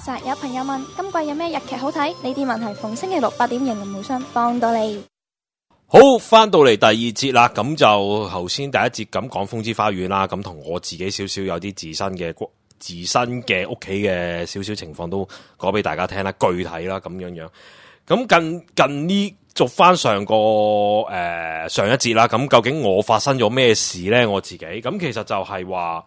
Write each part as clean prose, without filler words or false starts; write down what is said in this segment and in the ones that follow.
實有朋友問今季有咩日劇好睇？呢啲問題逢星期六8點型無雙幫到你。 好，翻到嚟第二節啦，咁就頭先第一節咁講風之花園啦，咁同我自己少少有啲自身嘅屋企嘅少少情況都講俾大家聽啦，具體啦咁樣樣。咁近呢續翻上一節啦，咁究竟我發生咗咩事咧？我自己咁其實就係話，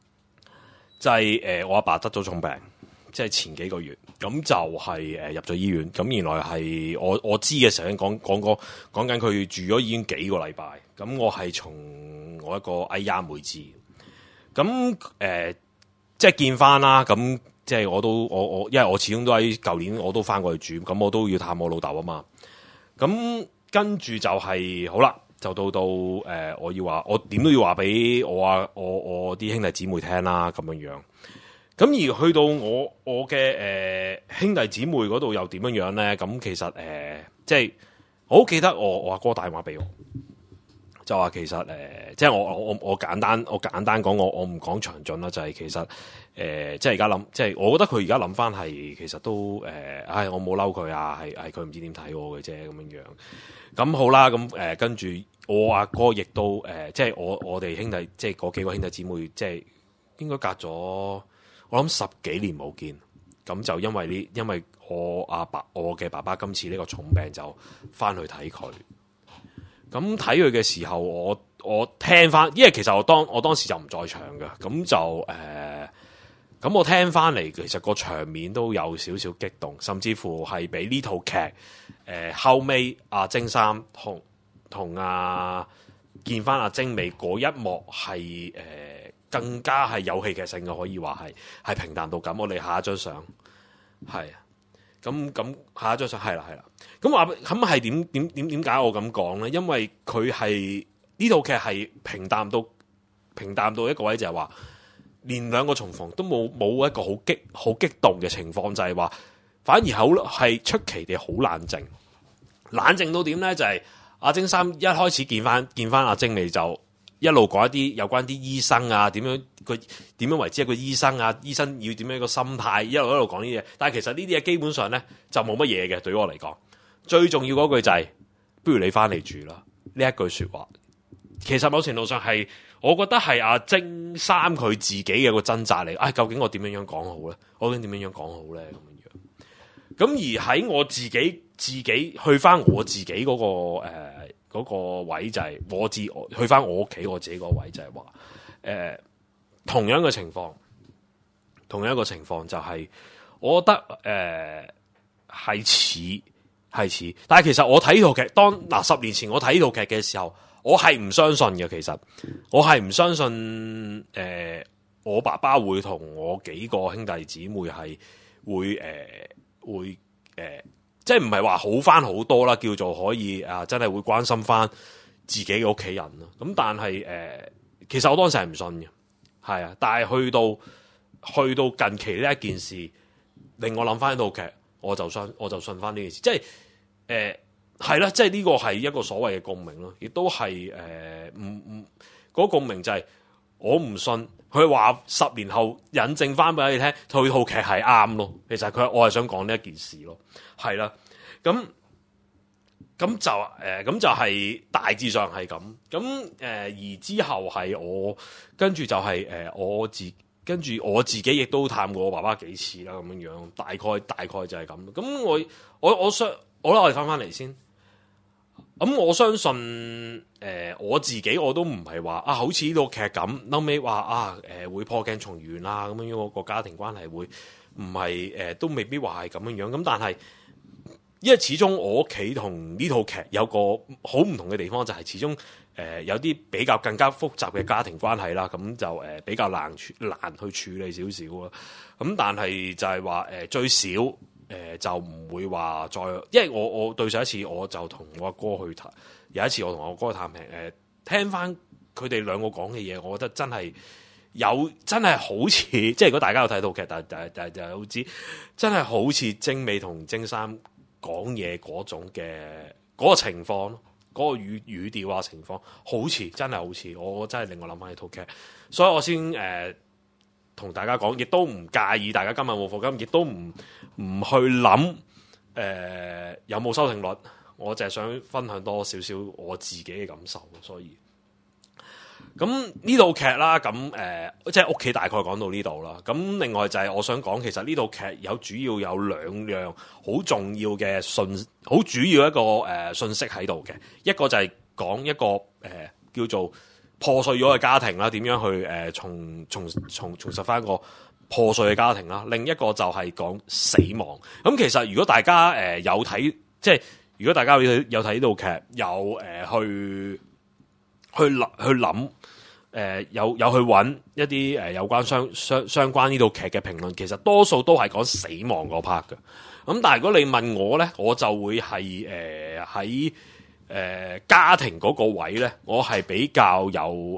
我阿爸得咗重病，即係前幾個月，咁就係入咗醫院。咁原來係我知嘅時候已經講緊佢住咗醫院幾個禮拜。咁我係從我一個哎呀妹知，咁即係見翻啦。咁即係我因為我始終都喺舊年我都翻過去住，咁我都要探我老豆啊嘛。咁跟住就係好啦，就到我點都要話俾我啲兄弟姊妹聽啦，咁樣樣。咁而去到我嘅兄弟姊妹嗰度又點樣樣咧？咁其實即係我好記得我阿哥打電話俾我，就話其實即係我簡單講，我唔講詳盡啦。就係其實即係而家諗，即係我覺得佢而家諗翻係其實都我冇嬲佢啊，係佢唔知點睇我嘅啫咁樣樣。咁好啦，咁跟住我阿哥亦都即係我哋兄弟，即係嗰幾個兄弟姊妹，即係應該隔咗我諗10幾年冇見。咁就因為我嘅爸爸今次呢個重病就翻去睇佢。咁睇佢嘅時候，我聽翻，因為其實我當時就唔在場嘅，咁就咁我聽翻嚟，其實個場面都有少少激動，甚至乎係比呢套劇後尾阿晶三同見翻阿晶美嗰一幕係更加係有戲劇性嘅，可以話係平淡到咁。我哋下一張相係咁下一張相係啦。咁係點解我咁講咧？因為佢係呢套劇係平淡到一個位，就係話連兩個重逢都冇一個好激動嘅情況，就係話反而係出奇地好冷靜到點咧？就係阿晶三一開始見翻阿晶美就一路講一啲有關啲醫生啊，點樣為之一個醫生啊，醫生要點樣一個心態，一路講呢啲嘢。但係其實呢啲嘢基本上咧就冇乜嘢嘅，對於我嚟講。最重要嗰句就係不如你翻嚟住啦。呢一句說話其實某程度上係我覺得係阿晶三佢自己嘅個掙扎嚟。究竟我點樣講好咧？我究竟點樣講好咧？咁而喺我自己去翻我自己嗰個位，就係去翻我屋企我自己個位，就係話同樣嘅情況，就係我覺得係似，但係其實我睇套劇10年前我睇套劇嘅時候，我係唔相信嘅。其實我係唔相信我爸爸會同我幾個兄弟姊妹係會即係唔係話好翻好多啦，叫做可以真係會關心翻自己嘅屋企人咯。咁但係其實我當時係唔信嘅，係啊。但係去到近期呢一件事，令我諗翻呢套劇，我就信翻呢件事，即係係啦，即係呢個係一個所謂嘅共鳴咯，亦都係嗰個共鳴就係我唔信佢話10年後引證翻俾你聽，套劇係啱咯。其實我係想講呢一件事咯，係啦，咁就係大致上係咁。咁而之後係我跟住就係跟住我自己亦都探過我爸爸幾次啦，咁樣樣大概就係咁。咁我哋翻嚟先。咁我相信我自己我都唔係話好似呢套劇咁，後尾話會破鏡重圓啦，咁樣個家庭關係會唔係都未必話係咁樣樣。咁但係因為始終我屋企同呢套劇有個好唔同嘅地方，就係始終有啲比較更加複雜嘅家庭關係啦，咁就比較難去處理少少啦。咁但係就係話最少就唔會話再，因為我對上一次我就同我阿哥去談，有一次我同我阿哥去探病，聽翻佢哋兩個講嘅嘢，我覺得真係好似，即係如果大家有睇到劇，但就好知真係好似晶美同晶三講嘢嗰種嘅嗰個情況咯，嗰個語調啊情況，真係好似，我真係令我諗翻呢套劇，所以我先同大家講，亦都唔介意大家今日冇課金，亦都唔去諗有冇收聽率，我淨係想分享多少少我自己嘅感受，所以咁呢套劇啦，咁即係屋企大概講到呢度啦。咁另外就係我想講，其實呢套劇主要有兩樣好重要嘅好主要一個信息喺度嘅，一個就係講一個叫做破碎咗嘅家庭啦，點樣去重拾翻一個破碎嘅家庭啦。另一個就係講死亡。咁其實如果大家有睇，即係如果大家有睇呢套劇，有去諗，有去揾一啲有關相關呢套劇嘅評論，其實多數都係講死亡嗰 part 嘅。咁但係如果你問我咧，我就會係喺家庭嗰個位咧，我係比較有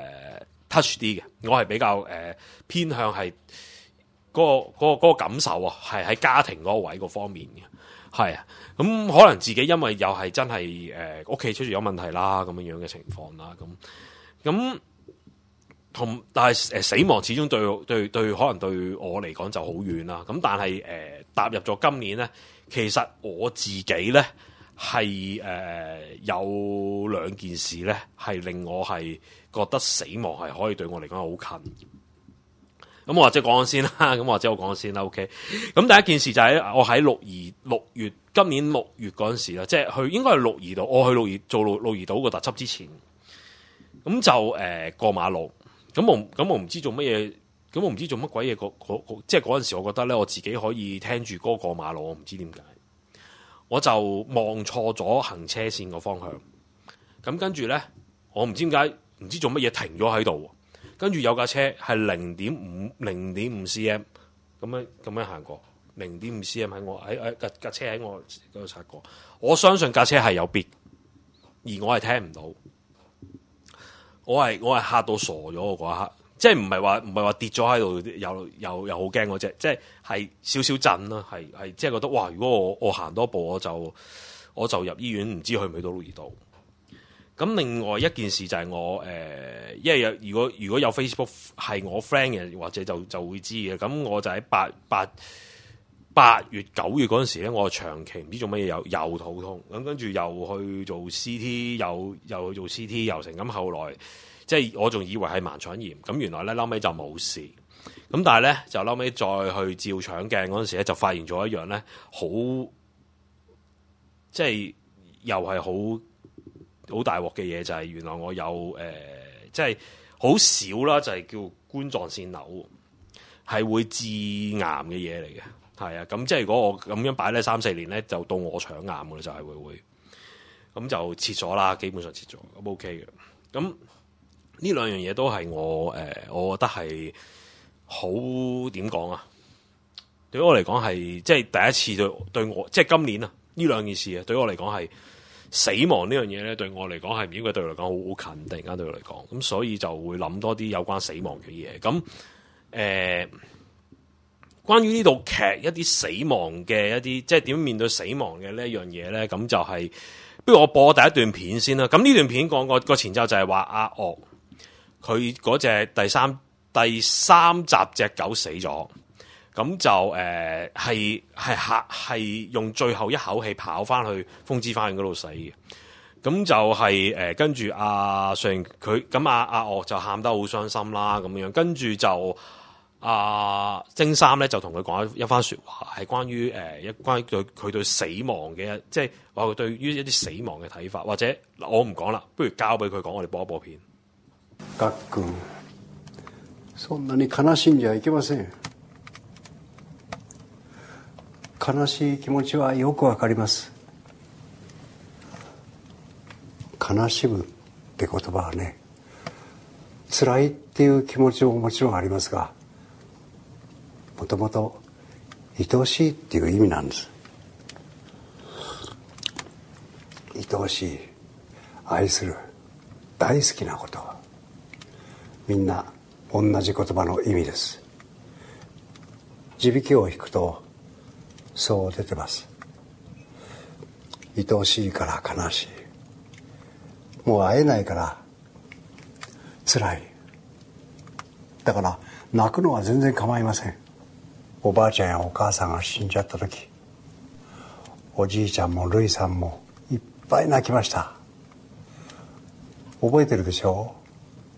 touch 啲嘅，我係比較偏向係嗰個感受啊，係喺家庭嗰個位嗰方面嘅。係啊，咁可能自己因為又係真係屋企出現咗問題啦，咁樣嘅情況啦，咁但係死亡始終對可能對我嚟講就好遠啦。咁但係踏入咗今年咧，其實我自己咧係有兩件事咧係令我係覺得死亡係可以對我嚟講好近。咁我或者講先啦，我講先啦 ，OK。咁第一件事就係我喺今年6月嗰陣時啦，即係應該係鹿兒島，我去做鹿兒島個特輯之前，咁就過馬路，咁我唔知做乜嘢，咁我唔知做乜鬼嘢，即係嗰陣時我覺得咧，我自己可以聽住歌過馬路，我唔知點解，我就望錯咗行車線個方向，咁跟住咧，我唔知點解，唔知做乜嘢停咗喺度。跟住有架車係0.5 cm 咁樣行過，0.5 cm 喺架車喺我嗰度擦過。我相信架車係有 beep， 而我係聽唔到。我係嚇到傻咗嗰一刻，即係唔係話跌咗喺度，又好驚嗰隻，即係少少震啦，係即係覺得哇！如果我行多步，我就入醫院，唔知去唔去到鹿兒島。咁另外一件事就係我因為如果有 Facebook 係我 friend 嘅，或者就會知嘅。咁我就喺8月9月嗰陣時咧，我長期唔知做乜嘢又肚痛，咁跟住又去做 CT， 又去做 CT 又成。咁後來即係我仲以為係盲腸炎，咁原來咧後尾就冇事。咁但係咧就後尾再去照腸鏡嗰陣時咧，就發現咗一樣咧，好即係又係好大鑊嘅嘢，就係原來我有即係好少啦，就係叫冠狀腺瘤，係會致癌嘅嘢嚟嘅。係啊，咁即係如果我咁樣擺咧3-4年咧，就到我腸癌嘅，就係會咁就切咗啦，基本上切咗咁 OK 嘅。咁呢兩樣嘢都係我覺得係好點講啊？對我嚟講係即係第一次對我即係今年啊呢兩件事啊，對我嚟講係。死亡呢樣嘢咧，對我嚟講係唔應該對我嚟講好近，突然間對我嚟講，咁所以就會諗多啲有關死亡嘅嘢。咁關於呢套劇一啲死亡嘅一啲，即係點面對死亡嘅呢一樣嘢咧，咁就係、不如我播第一段片先啦。咁呢段片講個前奏就係話阿岳佢嗰隻第三集隻狗死咗。咁就係用最後一口氣跑翻去風之花園嗰度死嘅。咁就係跟住阿上佢咁阿岳就喊得好傷心啦咁樣。跟住就精三咧就同佢講一番説話，係關於關於佢對死亡嘅，即係話佢對於一啲死亡嘅睇法。或者我唔講啦，不如交俾佢講，我哋播一播片。 岳君、そんなに悲しんじゃいけません。悲しい気持ちはよくわかります。悲しむって言葉はね、辛いっていう気持ちももちろんありますが、もともと愛おしいっていう意味なんです。愛おしい、愛する、大好きなこと、みんな同じ言葉の意味です。字引を引くとそう出てます。愛おしいから悲しい、もう会えないから辛い。だから泣くのは全然構いません。おばあちゃんやお母さんが死んじゃった時、おじいちゃんもルイさんもいっぱい泣きました。覚えてるでしょう。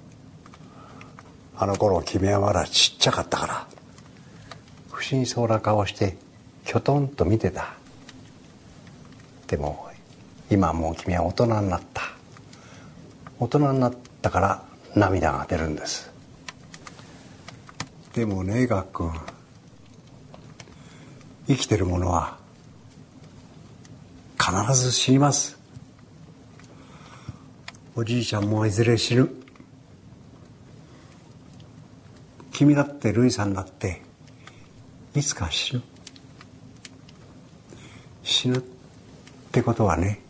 あの頃君はまだちっちゃかったから、不思議そうな顔してきょとんと見てた。でも今もう君は大人になった。大人になったから涙が出るんです。でもね、ガッ君、生きてる者は必ず死にます。おじいちゃんもいずれ死ぬ。君だってルイさんだっていつか死ぬ。死ぬってことはね、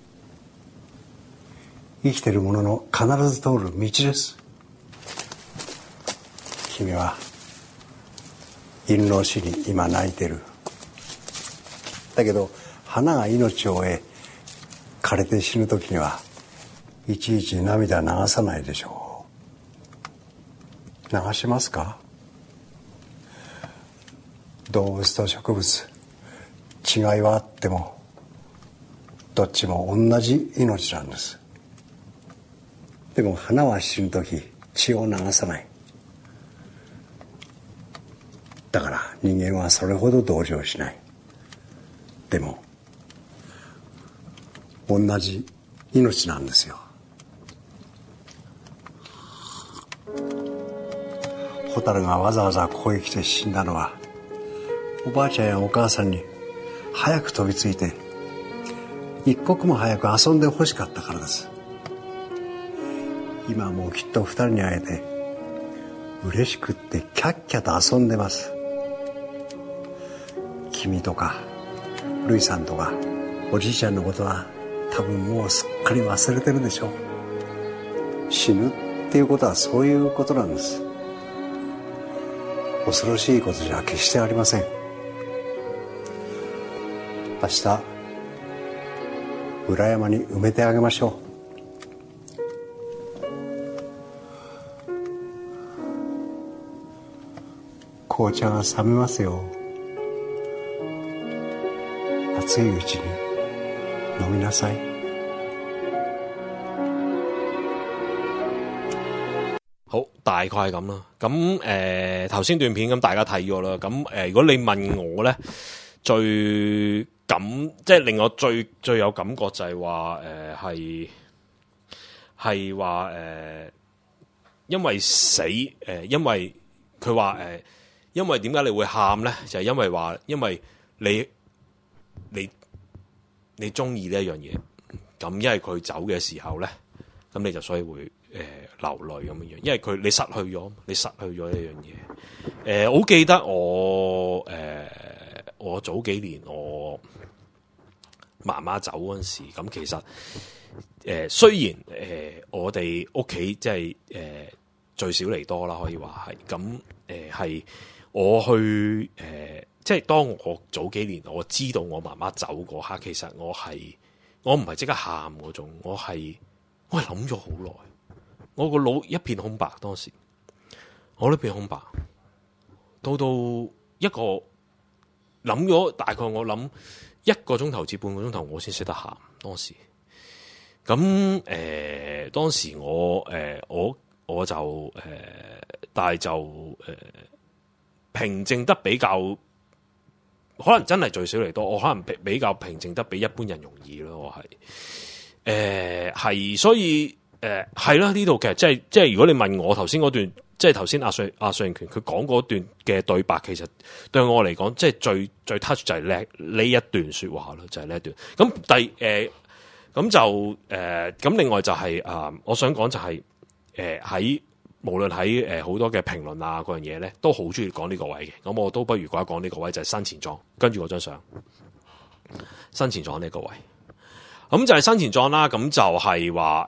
生きてる者の必ず通る道です。君は犬の死に今泣いてる。だけど花が命を終え枯れて死ぬ時にはいちいち涙流さないでしょう。流しますか？動物と植物、違いはあってもどっちも同じ命なんです。でも花は死ぬ時血を流さない。だから人間はそれほど同情しない。でも同じ命なんですよ。蛍がわざわざここへ来て死んだのは、おばあちゃんやお母さんに早く飛びついて一刻も早く遊んでほしかったからです。今はもうきっと二人に会えて嬉しくってキャッキャと遊んでます。君とかルイさんとかおじいちゃんのことは多分もうすっかり忘れてるでしょう。死ぬっていうことはそういうことなんです。恐ろしいことじゃ決してありません。明日裏山に埋めてあげましょう。紅茶が冷めますよ。熱いうちに飲みなさい。 好，大概係咁啦。咁頭先段片咁大家睇咗啦。咁如果你問我咧，即係令我最有感覺就係話係話因為死因為佢話因為點解你會喊咧？就係因為話因為你中意呢一樣嘢，咁因為佢走嘅時候咧，咁你就所以會流淚咁樣樣，因為你失去咗呢樣嘢。我好記得我早幾年我媽媽走嗰陣時，咁其實雖然我哋屋企即係聚少離多啦，可以話係咁係我去即係當我早幾年我知道我媽媽走嗰刻，其實我唔係即刻喊嗰種，我係諗咗好耐。我個腦一片空白，當時我呢片空白，到一個諗咗大概我諗1個鐘頭至半個鐘頭，我先識得喊。當時咁當時我就但係就平靜得比較，可能真係聚少離多，我可能比較平靜得比一般人容易咯。我係所以。係啦，呢套劇即係如果你問我頭先嗰段，即係頭先阿瑞盈權佢講嗰段嘅對白，其實對我嚟講，即係最 touch 就係呢一段說話咯，就係呢一段。咁咁就咁另外就係我想講就係喺無論喺好多嘅評論啊嗰樣嘢咧，都好中意講呢個位嘅。咁我都不如講一講呢個位，就係生前葬，跟住嗰張相生前葬呢個位。咁就係生前葬啦，咁就係話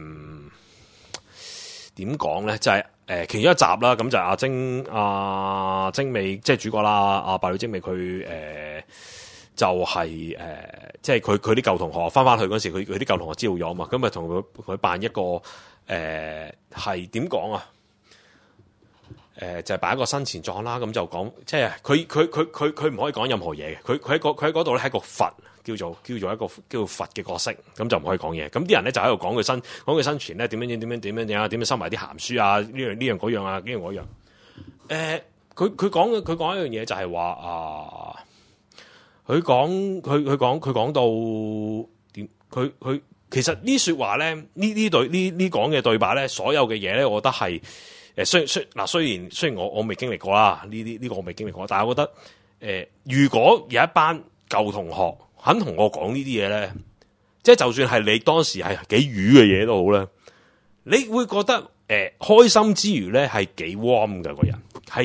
點講咧？就係其中一集啦，咁就係阿精美即係主角啦，阿白鳥精美佢就係即係佢啲舊同學翻去嗰時，佢啲舊同學知道咗嘛，咁咪同佢扮一個係點講啊？ 就係擺一個生前狀啦，咁就講即係佢唔可以講任何嘢嘅，佢喺嗰度咧係一個佛，叫做一個叫做佛嘅角色，咁就唔可以講嘢。咁啲人咧就喺度講佢生前咧點樣收埋啲鹹書啊，呢樣嗰樣啊，呢樣嗰樣。佢講一樣嘢就係話啊，佢講到點，佢其實呢說話咧呢講嘅對白咧，所有嘅嘢咧，我覺得係。雖然我未經歷過啦，呢個我未經歷過，但係我覺得如果有一班舊同學肯同我講呢啲嘢咧，即係就算係你當時係幾瘀嘅嘢都好咧，你會覺得開心之餘咧係幾 warm 嘅個人，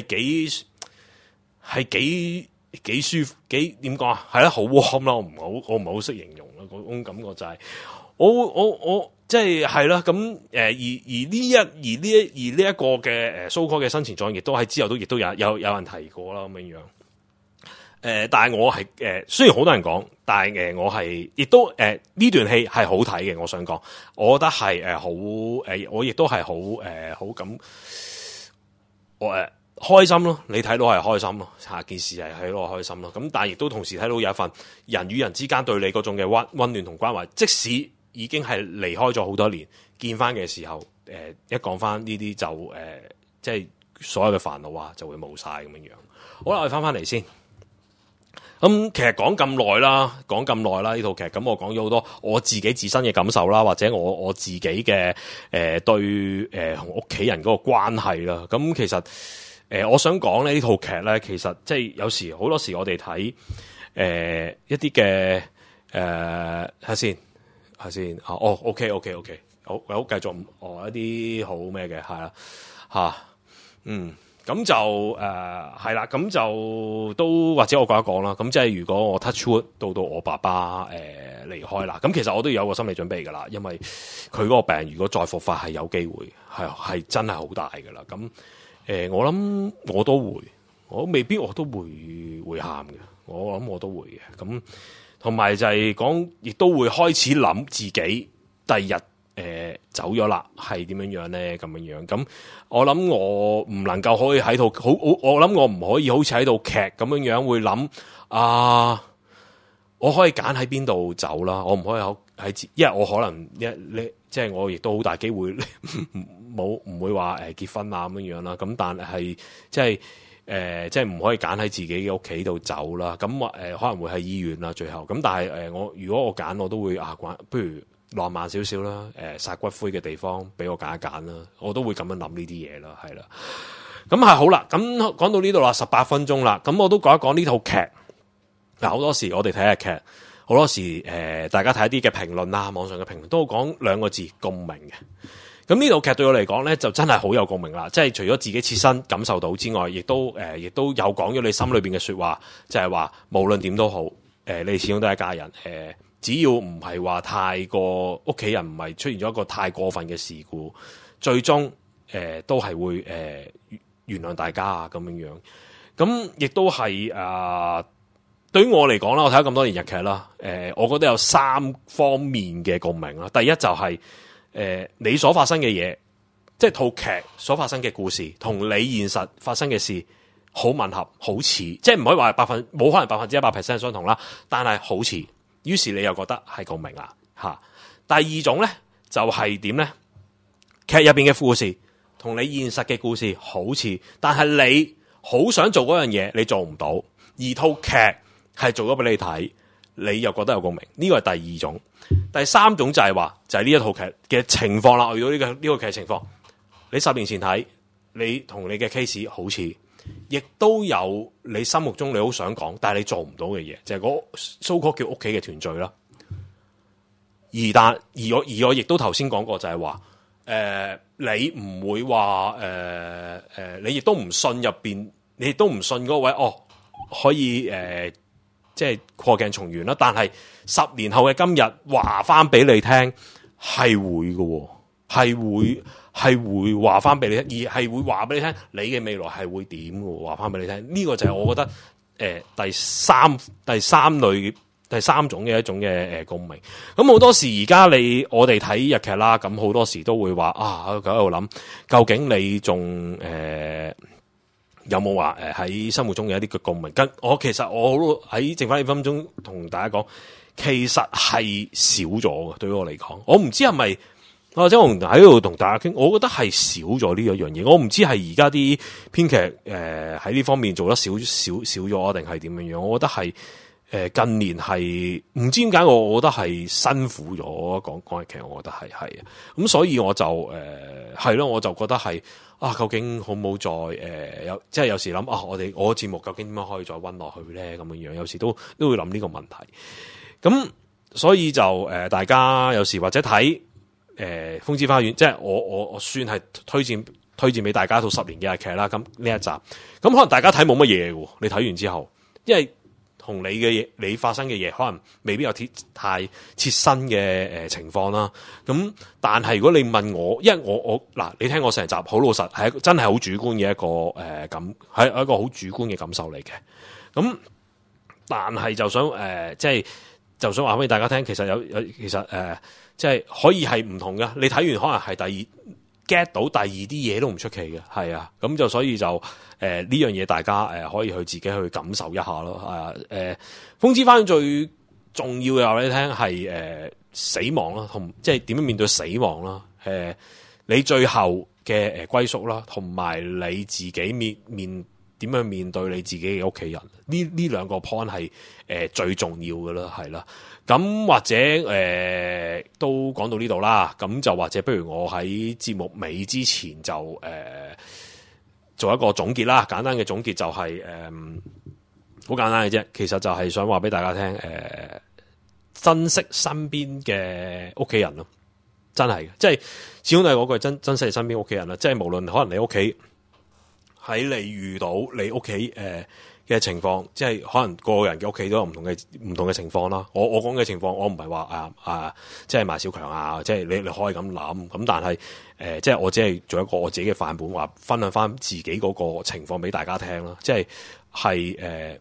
係幾舒服，點講啊？係啦，好 warm 啦，我唔係好識形容啦，嗰種感覺就係我。即係啦，咁而呢一個嘅so called嘅生前狀，亦都喺之後亦都有人提過啦咁樣樣。但係我係雖然好多人講，但係我係亦都呢段戲係好睇嘅。我想講，我覺得係好我亦都係好咁開心咯。你睇到係開心咯，下件事係睇到開心咯。咁但係亦都同時睇到有一份人與人之間對你嗰種嘅溫暖同關懷，即使已經係離開咗好多年，見翻嘅時候，一講翻呢啲就即係所有嘅煩惱啊，就會冇晒咁樣樣。好啦，我哋翻嚟先。咁其實講咁耐啦，呢套劇，咁我講咗好多我自己自身嘅感受啦，或者我自己嘅對同屋企人嗰個關係啦。咁其實我想講呢套劇咧，其實即係有時好多時我哋睇一啲嘅睇下先，OK，好，繼續，一啲好咩嘅，係啦，咁就係啦，咁就都或者我講一講啦，咁即係如果我 touch wood 到我爸爸離開啦，咁其實我都有個心理準備噶啦，因為佢嗰個病如果再復發係有機會，係真係好大噶啦，咁我諗我都會，我未必我都會喊嘅，我諗我都會嘅，咁。同埋就係講，亦都會開始諗自己第二日走咗啦，係點樣咧？咁樣樣咁，我諗我唔能夠可以喺度好，我諗我唔可以好似喺度劇咁樣樣會諗啊，我可以揀喺邊度走啦，我唔可以喺，因為我可能即係我亦都好大機會唔會話結婚啊咁樣樣啦，咁但係即係唔可以揀喺自己嘅屋企度走啦，咁可能會喺醫院啦，最後咁，但係如果我揀，我都會不如浪漫少少啦，撒骨灰嘅地方俾我揀一揀啦，我都會咁樣諗呢啲嘢啦，係啦，咁係好啦，咁講到呢度啦，18分鐘啦，咁我都講一講呢套劇。嗱，好多時我哋睇日劇，好多時大家睇一啲嘅評論啊，網上嘅評論都講兩個字共鳴嘅。咁呢套劇對我嚟講咧，就真係好有共鳴啦！即係除咗自己切身感受到之外，亦都有講咗你心裏邊嘅說話，就係話無論點都好，你始終都係一家人。只要唔係話太過屋企人唔係出現咗一個太過分嘅事故，最終都係會原諒大家啊咁樣樣。咁亦都係對於我嚟講啦，我睇咗咁多年日劇啦，我覺得有3方面嘅共鳴啦。第一就係你所發生嘅嘢，即係套劇所發生嘅故事，同你現實發生嘅事好吻合，好似，即係唔可以話冇可能100% 相同啦，但係好似，於是你又覺得係共鳴啦吓。第二種咧就係點咧？劇入邊嘅故事同你現實嘅故事好似，但係你好想做嗰樣嘢，你做唔到，而套劇係做咗俾你睇，你又覺得有共鳴，呢個係第二種。第三種就係話，就係呢一套劇嘅情況啦。遇到呢個劇情況，你10年前睇，你同你嘅 case 好似，亦都有你心目中你好想講，但係你做唔到嘅嘢，就係嗰 so called 叫屋企嘅團聚啦。而我亦都頭先講過，就係話，你唔會話你亦都唔信入邊，你亦都唔信嗰位可以即係破鏡重圓啦。但係10年後嘅今日話翻俾你聽，係會嘅，係會話翻俾你聽，而係會話俾你聽，你嘅未來係會點嘅，話翻俾你聽。呢個就係我覺得第三種嘅一種嘅共鳴。咁好多時而家我哋睇日劇啦，咁好多時都會話喺度諗，究竟你仲有冇話喺生活中有一啲嘅共鳴？其實我喺剩翻2分鐘同大家講，其實係少咗嘅。對於我嚟講，我唔知係咪或者我喺度同大家傾，我覺得係少咗呢一樣嘢。我唔知係而家啲編劇喺呢方面做得少咗，定係點樣樣？我覺得係近年係唔知點解，我覺得係辛苦咗講劇，我覺得係啊。咁所以我就係咯，我就覺得係。究竟好唔好再即係有時諗我嘅節目究竟點樣可以再溫落去咧？咁樣樣有時都會諗呢個問題。咁所以就大家有時或者睇風之花園，即係我算係推薦俾大家套10年嘅日劇啦。咁呢一集，咁可能大家睇冇乜嘢嘅，你睇完之後，因為同你嘅嘢，你發生嘅嘢，可能未必有太切身嘅情況啦。咁但係如果你問我，因為我嗱，你聽我成集好老實，係真係好主觀嘅一個感，係一個好主觀嘅感受嚟嘅。咁但係就想即係就想話俾大家聽，其實其實即係可以係唔同嘅。你睇完可能係get 到第二啲嘢都唔出奇嘅，係啊。咁就所以就呢樣嘢大家可以去自己去感受一下咯。風之花園最重要嘅話你聽係死亡啦，同即係點樣面對死亡啦。你最後嘅歸宿啦，同埋你自己點樣面對你自己嘅屋企人，呢兩個 point 係最重要嘅啦，係啦。咁或者都講到呢度啦，咁就或者不如我喺節目尾之前就做一個總結啦，簡單嘅總結就係好簡單嘅啫，其實就係想話俾大家聽，珍惜身邊嘅屋企人咯，真係嘅，即係始終都係嗰句珍惜你身邊屋企人啦，即係無論可能你屋企喺你遇到你屋企嘅情況，即係可能個人嘅屋企都有唔同嘅情況啦。我講嘅情況，我唔係話即係賣小強啊，即係你可以咁諗。咁但係即係我只係做一個我自己嘅範本，話分享翻自己嗰個情況俾大家聽啦。即係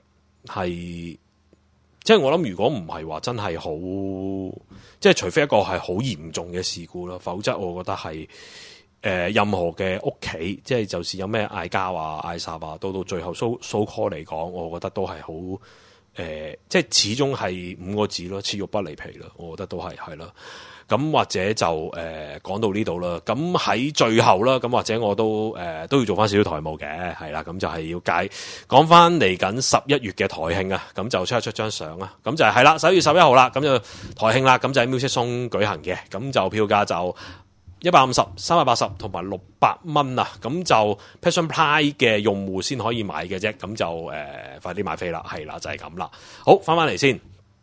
即係我諗，如果唔係話真係好，即係除非一個係好嚴重嘅事故啦，否則我覺得係。任何嘅屋企，即係就是有咩嗌交啊、嗌霎啊，到最後 so call 嚟講，我覺得都係好即係始終係5個字咯，切肉不離皮啦，我覺得都係啦。咁或者就講到呢度啦。咁喺最後啦，咁或者我都要做翻少少台務嘅，係啦。咁就係要講翻嚟緊11月嘅台慶啊。咁就出張相啊。咁就係啦，11月11號啦。咁就台慶啦。咁就喺 Music Zone 舉行嘅。咁就票價就150、380同埋600蚊啊！咁就 Passion Play 嘅用戶先可以買嘅啫，咁就快啲買飛啦，係啦，就係咁啦。好，翻嚟先，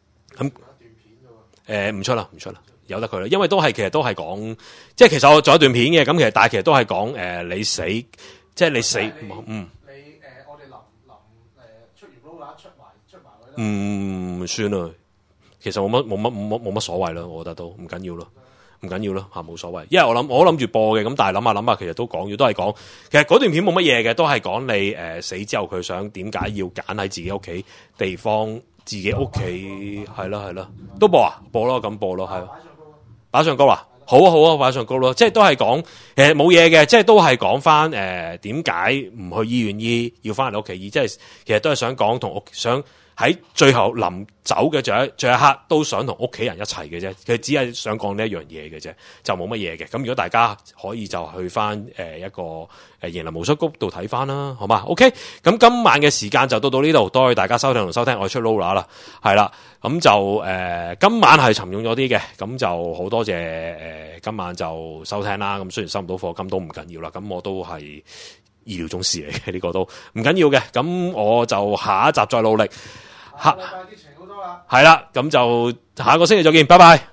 咁唔出啦，由得佢啦，因為其實都係講，即係其實我做一段片嘅，咁但係其實都係講你死，即係你死， 我哋臨出完 roll 出埋算啦，其實冇乜所謂啦，我覺得都唔緊要咯。唔緊要咯嚇，冇所謂。因為我諗住播嘅，咁但係諗下，其實都講咗，都係講。其實嗰段片冇乜嘢嘅，都係講你死之後佢想點解要揀喺自己屋企地方，自己屋企係啦，都播啊，播咯，咁播咯，係。擺上高啦，好啊，擺上高咯，即係都係講冇嘢嘅，即係都係講翻點解唔去醫院醫，要翻嚟屋企醫，即係其實都係想講同想。喺最後臨走嘅最後一刻，都想同屋企人一齊嘅啫。佢只係想講呢一樣嘢嘅啫，就冇乜嘢嘅。咁如果大家可以就去翻一個椰林無鬚谷度睇翻啦，好嘛 ？OK。咁今晚嘅時間就到呢度，多謝大家收聽同收聽。我出 Lola 啦，係啦。咁就今晚係沉重咗啲嘅，咁就好多謝今晚就收聽啦。咁雖然收唔到課金都唔緊要啦，咁我都係意料中事嚟嘅，呢個都唔緊要嘅。咁我就下一集再努力。下禮拜啲情好多啦，係啦，咁就下個星期再見，拜拜。